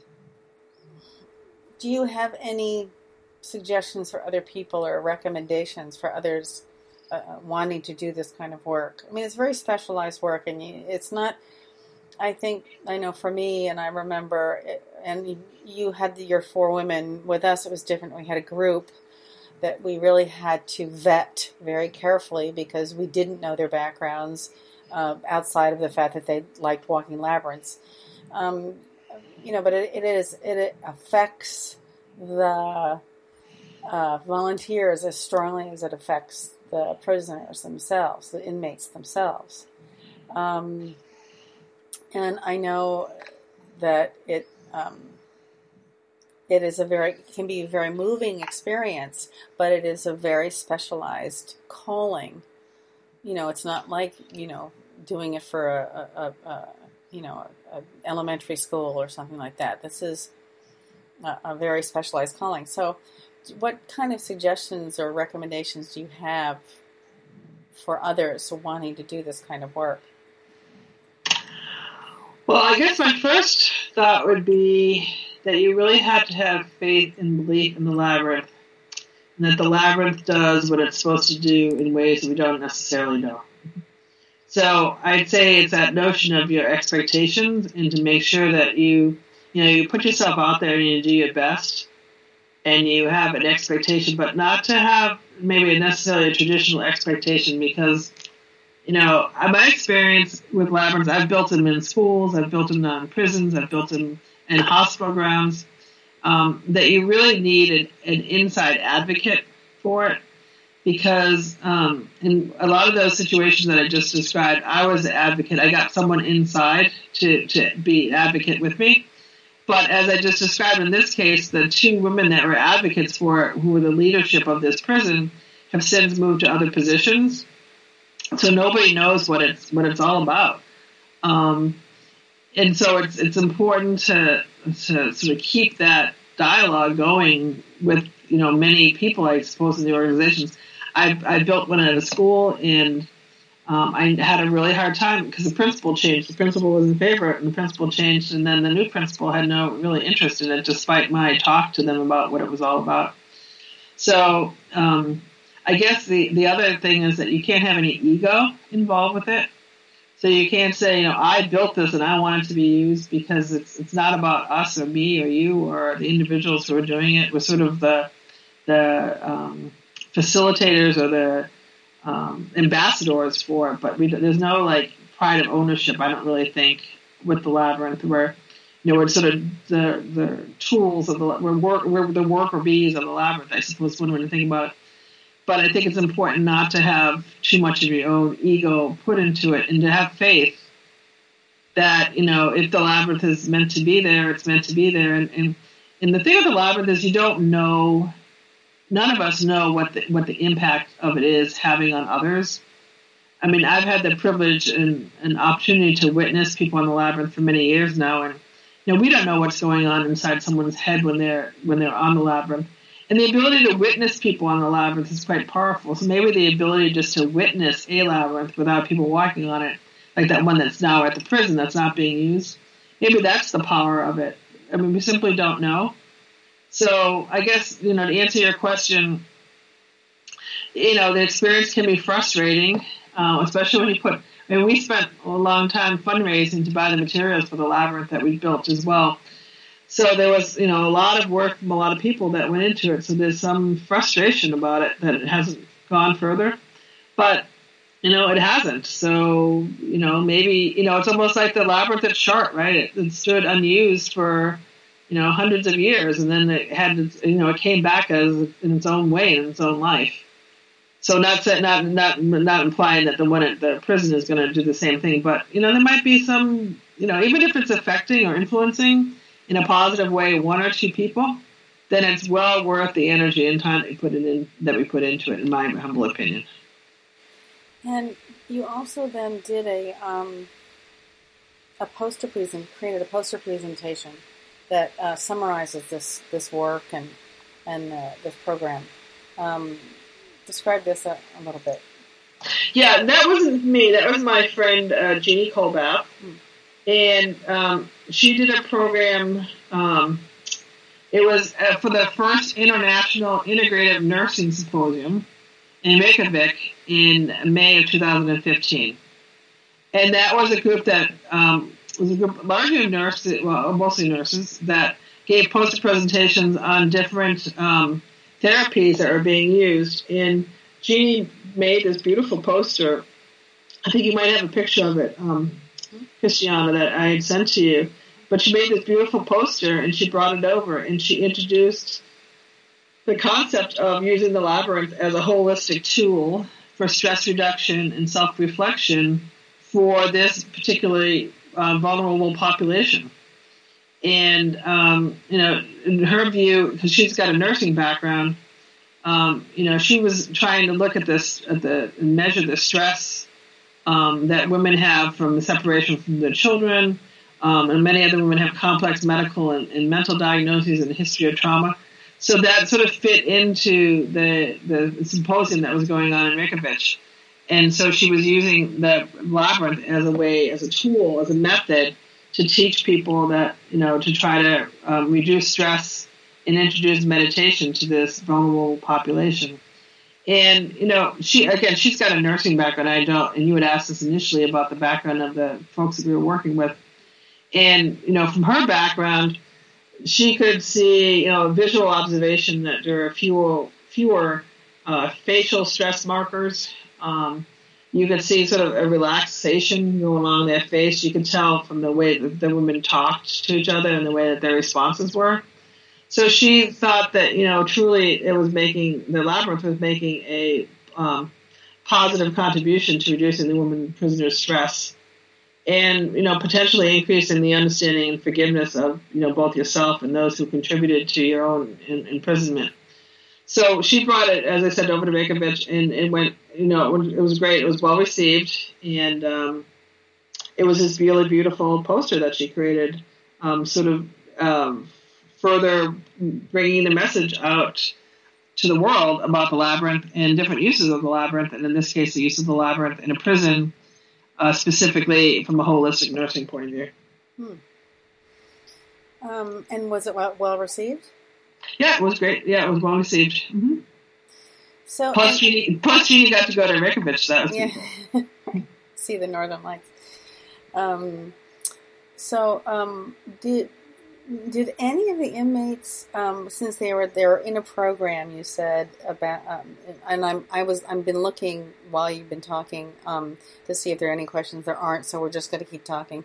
you have any suggestions for other people or recommendations for others wanting to do this kind of work? I mean, it's very specialized work, and it's not. I know for me, and I remember, and you had your 4 women. With us, it was different. We had a group that we really had to vet very carefully because we didn't know their backgrounds outside of the fact that they liked walking labyrinths. But it affects the volunteers as strongly as it affects the prisoners themselves, the inmates themselves. And I know that it can be a very moving experience, but it is a very specialized calling. It's not like, doing it for a elementary school or something like that. This is a very specialized calling. So what kind of suggestions or recommendations do you have for others wanting to do this kind of work? Well, I guess my first thought would be that you really have to have faith and belief in the labyrinth, and that the labyrinth does what it's supposed to do in ways that we don't necessarily know. So I'd say it's that notion of your expectations, and to make sure that you put yourself out there and you do your best, and you have an expectation, but not to have maybe necessarily a traditional expectation, because my experience with labyrinths, I've built them in schools, I've built them in prisons, I've built them in hospital grounds, that you really need an inside advocate for it, because in a lot of those situations that I just described, I was the advocate. I got someone inside to be an advocate with me. But as I just described in this case, the 2 women that were advocates for it, who were the leadership of this prison, have since moved to other positions. So nobody knows what it's all about, and so it's important to sort of keep that dialogue going with many people, I suppose, in the organizations. I built one at a school, and I had a really hard time because the principal changed. The principal was in favor, and the principal changed, and then the new principal had no really interest in it, despite my talk to them about what it was all about. So. I guess the other thing is that you can't have any ego involved with it. So you can't say, I built this and I want it to be used, because it's not about us or me or you or the individuals who are doing it. We're sort of the facilitators or the ambassadors for it, but there's no pride of ownership, I don't really think, with the labyrinth, where we're sort of the tools of we're the worker bees of the labyrinth, I suppose, one way to think about it. But I think it's important not to have too much of your own ego put into it, and to have faith that, if the labyrinth is meant to be there, it's meant to be there. And the thing with the labyrinth is you don't know, none of us know what the impact of it is having on others. I mean, I've had the privilege and an opportunity to witness people in the labyrinth for many years now, and we don't know what's going on inside someone's head when they're on the labyrinth. And the ability to witness people on the labyrinth is quite powerful. So maybe the ability just to witness a labyrinth without people walking on it, like that one that's now at the prison that's not being used, maybe that's the power of it. I mean, we simply don't know. So I guess, to answer your question, the experience can be frustrating, especially when we spent a long time fundraising to buy the materials for the labyrinth that we built as well. So there was, a lot of work from a lot of people that went into it. So there's some frustration about it that it hasn't gone further. But, it hasn't. So, maybe, it's almost like the labyrinth at Chartres, right? It stood unused for, hundreds of years. And then it had, it came back in its own way, in its own life. So not implying that the one at the prison is going to do the same thing, but there might be some, even if it's affecting or influencing in a positive way one or two people, then it's well worth the energy and time that we put into it, in my humble opinion. And you also then did created a poster presentation that summarizes this work and this program. Describe this a little bit. Yeah, that wasn't me. That was my friend Jeannie Colbath. And she did a program. It was for the first International Integrative Nursing Symposium in Reykjavik in May of 2015. And that was a group that was a group largely of nurses, well, mostly nurses, that gave poster presentations on different therapies that are being used. And Jeannie made this beautiful poster. I think you might have a picture of it, Christiana, that I had sent to you. But she made this beautiful poster, and she brought it over, and she introduced the concept of using the labyrinth as a holistic tool for stress reduction and self-reflection for this particularly vulnerable population. And, in her view, because she's got a nursing background, she was trying to look at this, measure the stress that women have from the separation from their children, and many other women have complex medical and mental diagnoses and a history of trauma. So that sort of fit into the symposium that was going on in Reykjavik. And so she was using the labyrinth as a tool, as a method to teach people that, to try to reduce stress and introduce meditation to this vulnerable population. And, she's got a nursing background. I don't, and you had asked us initially about the background of the folks that we were working with. And, from her background, she could see, visual observation that there are fewer facial stress markers. You could see sort of a relaxation go along their face. You could tell from the way that the women talked to each other and the way that their responses were. So she thought that, truly the labyrinth was making a positive contribution to reducing the women prisoners' stress. And, potentially increasing the understanding and forgiveness of, both yourself and those who contributed to your own imprisonment. So she brought it, as I said, over to Reykjavik, and it went, it was great. It was well received. And it was this really beautiful poster that she created, further bringing the message out to the world about the labyrinth and different uses of the labyrinth. And in this case, the use of the labyrinth in a prison, specifically from a holistic nursing point of view. And was it well received? Yeah, it was great. Yeah, it was well received. Mm-hmm. So, plus, Jeannie got to go to Reykjavik. So that was cool. See the Northern Lights. Did any of the inmates, since they were in a program, you said about, and I've been looking while you've been talking to see if there are any questions. There aren't, so we're just going to keep talking.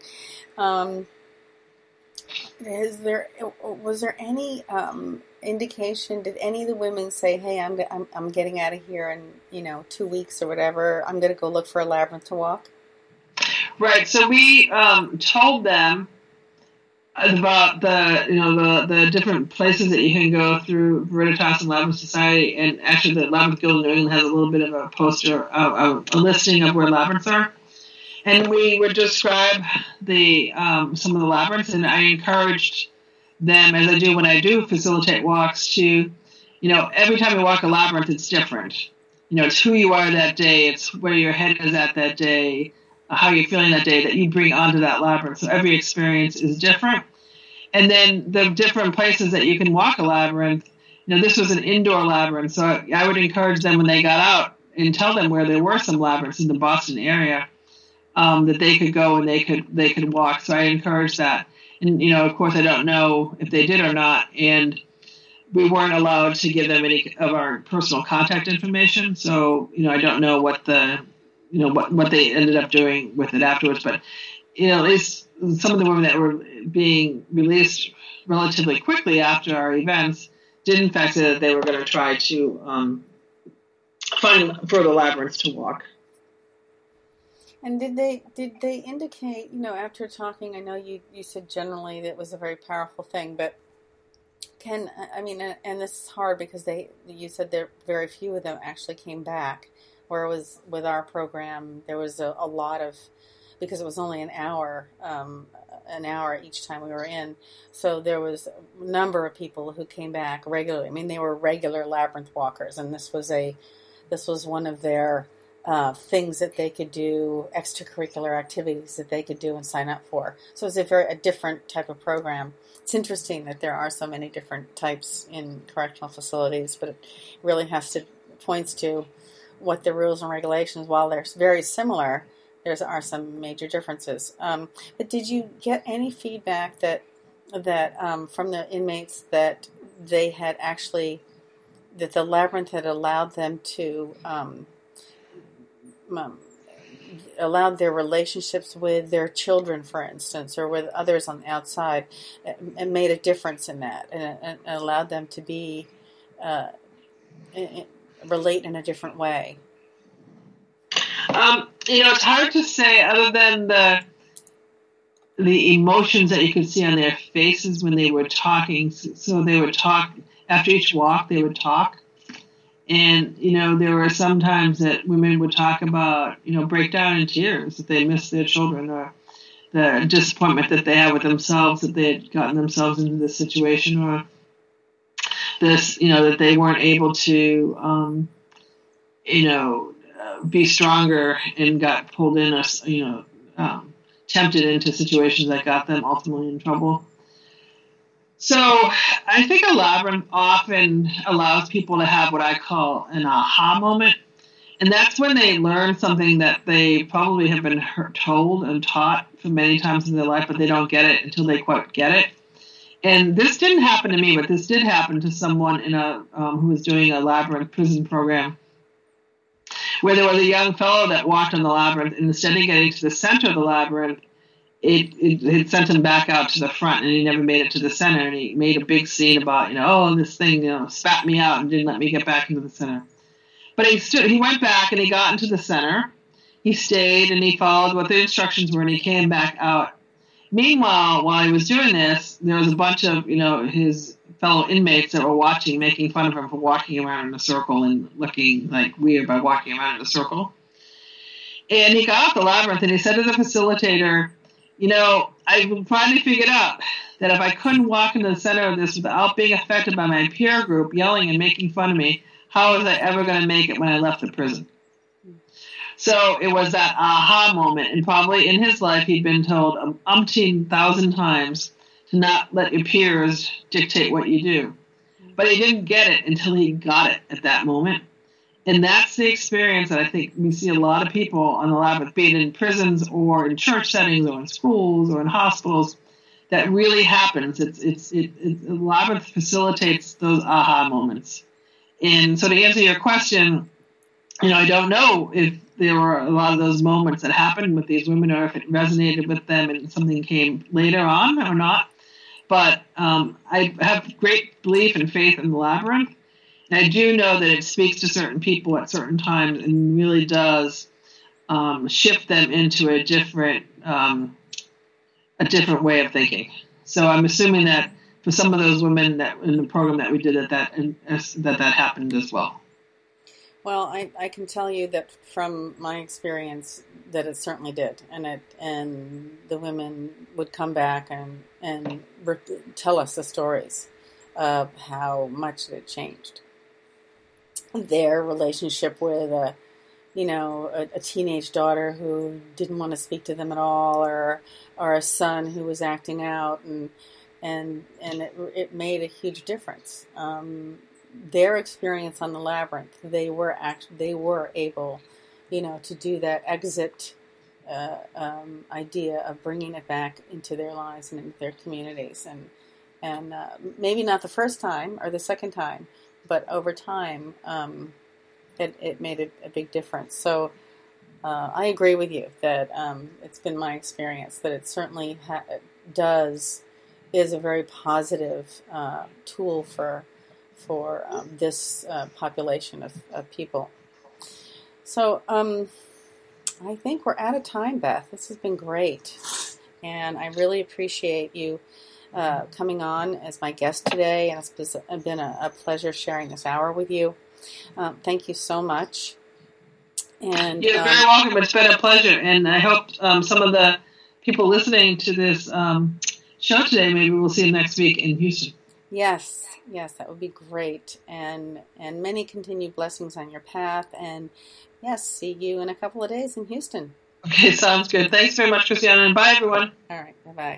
Was there any indication? Did any of the women say, "Hey, I'm getting out of here in 2 weeks or whatever. I'm going to go look for a labyrinth to walk"? Right. So we told them about the different places that you can go through Veritas and Labyrinth Society, and actually the Labyrinth Guild of New England has a little bit of a poster, a listing of where labyrinths are. And we would describe some of the labyrinths, and I encouraged them, as I do when I do facilitate walks, to, every time you walk a labyrinth, it's different. It's who you are that day, it's where your head is at that day, how you're feeling that day that you bring onto that labyrinth. So every experience is different. And then the different places that you can walk a labyrinth, this was an indoor labyrinth, so I would encourage them when they got out and tell them where there were some labyrinths in the Boston area, that they could go and they could walk. So I encouraged that. And, of course, I don't know if they did or not. And we weren't allowed to give them any of our personal contact information. So, I don't know what what they ended up doing with it afterwards. But, at least some of the women that were being released relatively quickly after our events did, in fact, say that they were going to try to fun for the labyrinth to walk. And did they indicate, after talking, I know you said generally that it was a very powerful thing, but and this is hard because you said there very few of them actually came back, where it was with our program, there was a lot of, because it was only an hour each time we were in, so there was a number of people who came back regularly. I mean, they were regular labyrinth walkers, and this was one of their things that they could do, extracurricular activities that they could do and sign up for. So it was a different type of program. It's interesting that there are so many different types in correctional facilities, but it really points to what the rules and regulations, while they're very similar, there are some major differences. But did you get any feedback that from the inmates that they had actually, that the labyrinth had allowed them to allowed their relationships with their children, for instance, or with others on the outside, and made a difference in that, and allowed them to be relate in a different way? It's hard to say, other than the emotions that you could see on their faces when they were talking. So they would talk after each walk. They would talk. And, there were some times that women would talk about, break down in tears if they missed their children, or the disappointment that they had with themselves, that they had gotten themselves into this situation, or this, that they weren't able to, be stronger and got pulled in, tempted into situations that got them ultimately in trouble. So I think a labyrinth often allows people to have what I call an aha moment. And that's when they learn something that they probably have been told and taught for many times in their life, but they don't get it until they quite get it. And this didn't happen to me, but this did happen to someone who was doing a labyrinth prison program, where there was a young fellow that walked on the labyrinth, and instead of getting to the center of the labyrinth, it sent him back out to the front, and he never made it to the center. And he made a big scene about, this thing, spat me out and didn't let me get back into the center. But he went back and he got into the center. He stayed and he followed what the instructions were, and he came back out. Meanwhile, while he was doing this, there was a bunch of, his fellow inmates that were watching, making fun of him for walking around in a circle and looking like weird by walking around in a circle. And he got off the labyrinth and he said to the facilitator, I finally figured out that if I couldn't walk into the center of this without being affected by my peer group yelling and making fun of me, how was I ever going to make it when I left the prison? So it was that aha moment. And probably in his life, he'd been told umpteen thousand times to not let your peers dictate what you do. But he didn't get it until he got it at that moment. And that's the experience that I think we see a lot of people on the labyrinth, be it in prisons or in church settings or in schools or in hospitals, that really happens. The labyrinth facilitates those aha moments. And so to answer your question, I don't know if there were a lot of those moments that happened with these women, or if it resonated with them and something came later on or not. But I have great belief and faith in the labyrinth. And I do know that it speaks to certain people at certain times and really does shift them into a different way of thinking. So I'm assuming that for some of those women that in the program that we did that happened as well. Well, I can tell you that from my experience that it certainly did, and the women would come back and tell us the stories of how much it changed their relationship with a teenage daughter who didn't want to speak to them at all, or a son who was acting out, and it made a huge difference. Their experience on the labyrinth, they were able, to do that exit idea of bringing it back into their lives and into their communities, and maybe not the first time or the second time, but over time, it made a big difference. So I agree with you that it's been my experience that it certainly is a very positive tool for this population of people. So, I think we're out of time, Beth. This has been great. And I really appreciate you coming on as my guest today. And it's been a pleasure sharing this hour with you. Thank you so much. And you're very welcome. It's been a pleasure. And I hope some of the people listening to this show today, maybe we'll see you next week in Houston. Yes, that would be great. And many continued blessings on your path. And yes, see you in a couple of days in Houston. Okay, sounds good. Thanks very much, Christiana, and bye, everyone. All right, bye-bye.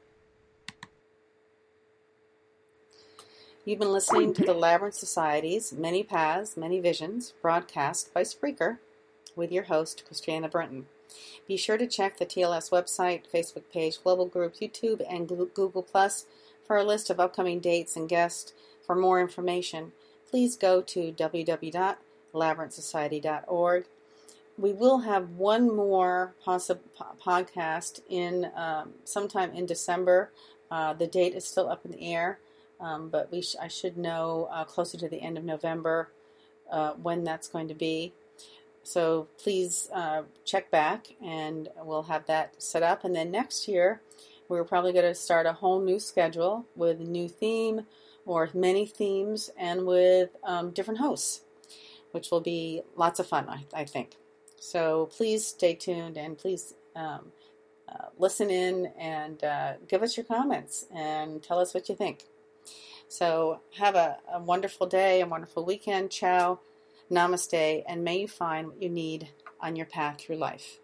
You've been listening to the Labyrinth Society's Many Paths, Many Visions, broadcast by Spreaker, with your host, Christiana Brenton. Be sure to check the TLS website, Facebook page, global group, YouTube, and Google Plus for a list of upcoming dates and guests. For more information, please go to www.labyrinthsociety.org. We will have one more podcast in sometime in December. The date is still up in the air, but I should know closer to the end of November when that's going to be. So please check back, and we'll have that set up. And then next year, we're probably going to start a whole new schedule with a new theme or many themes and with different hosts, which will be lots of fun, I think. So please stay tuned, and please listen in and give us your comments and tell us what you think. So have a wonderful day, a wonderful weekend. Ciao, namaste, and may you find what you need on your path through life.